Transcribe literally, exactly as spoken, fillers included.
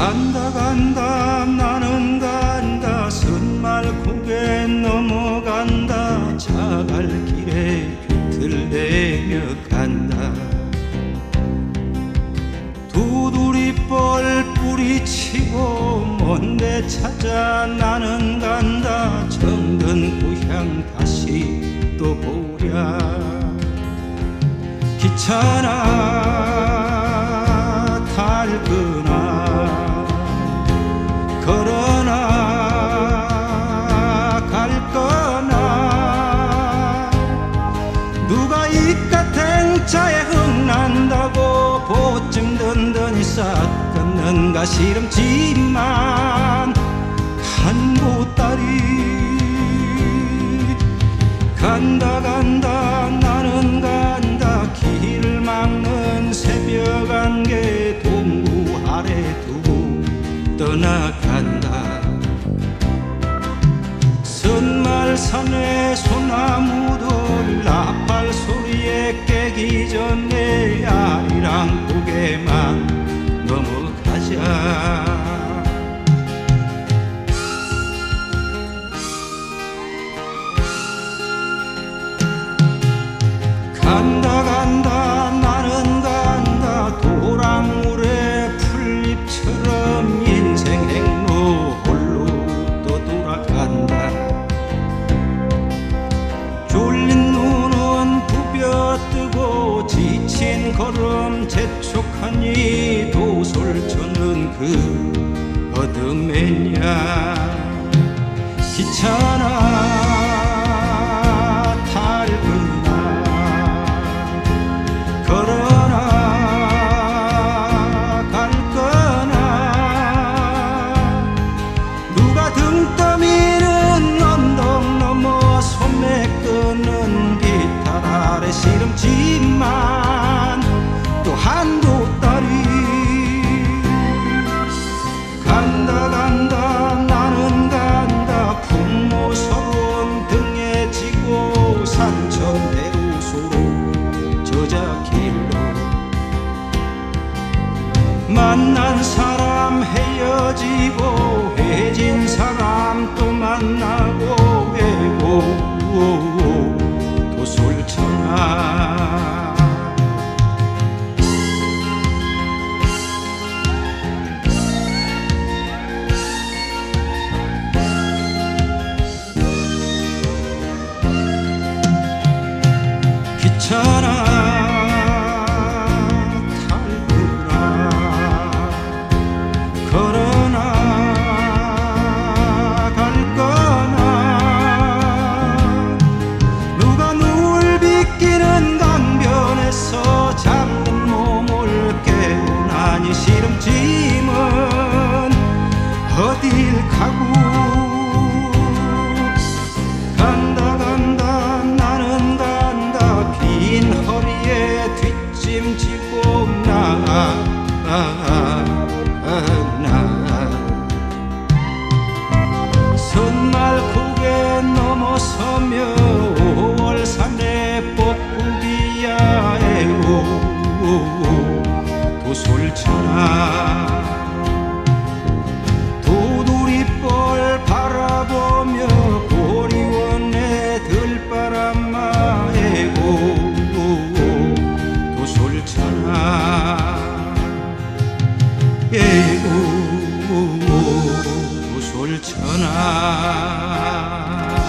간다 간다 나는 간다 선말 고개 넘어간다 자갈길에 비틀대며 간다 두드리뻘 뿌리치고 먼데 찾아 나는 간다 정든 고향 다시 또 보랴 기차나 탈거나 걸어나 갈거나 누가 이깟 행차에 흥난다고 보쯤 든든히 싹 걷는가 시름지만 한보따리 간다 간다 나는 간다 길을 막는 새벽 안개 동구 아래 두고 떠나간다 선말산의 소나무들 나팔 소리에 깨기 전에 아리랑 고개만 넘어가자 간다 간다 나는 간다 도랑물의 풀잎처럼 인생 행로 홀로 또 돌아간다 졸린 눈은 부벼뜨고 지친 걸음 재촉하니 도솔쳐는 그 어둠에냐 기차나 시름지만 또 한보따리 간다 간다 나는 간다 풍모서원 등에 지고 산천 대우소로 저자길로 만난 사람 헤어지고 헤어진 사람 또 만나고 헤고 도솔천하 기차나 탈거나 걸어나 갈거나 누가 누울 비끼는 강변에서 잠든 몸을 깨우나니 시름짐은 어딜 가고 간다 간다 나는 간다 빈 허리에 뒷짐지고 나 선말 고개 넘어서며 오월 산에 뻐꾸기야 에고 도솔천하 도돌이뻘 바라보며 보리원에 들바람마 에고 도솔천하 에고 도솔천하